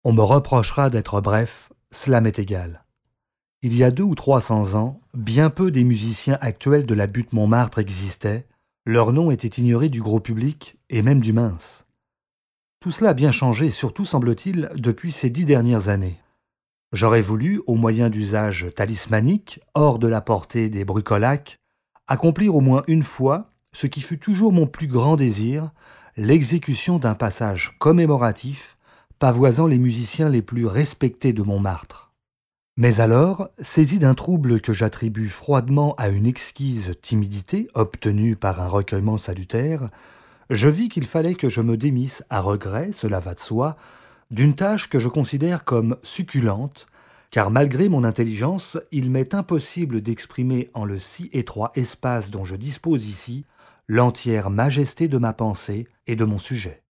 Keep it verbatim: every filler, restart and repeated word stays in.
On me reprochera d'être bref, cela m'est égal. Il y a deux ou trois cents ans, bien peu des musiciens actuels de la butte Montmartre existaient, leur nom était ignoré du gros public et même du mince. Tout cela a bien changé, surtout semble-t-il, depuis ces dix dernières années. J'aurais voulu, au moyen d'usages talismaniques, hors de la portée des brucolaques, accomplir au moins une fois ce qui fut toujours mon plus grand désir, l'exécution d'un passage commémoratif pavoisant les musiciens les plus respectés de Montmartre. Mais alors, saisi d'un trouble que j'attribue froidement à une exquise timidité obtenue par un recueillement salutaire, je vis qu'il fallait que je me démisse à regret, cela va de soi, d'une tâche que je considère comme succulente, car malgré mon intelligence, il m'est impossible d'exprimer en le si étroit espace dont je dispose ici l'entière majesté de ma pensée et de mon sujet.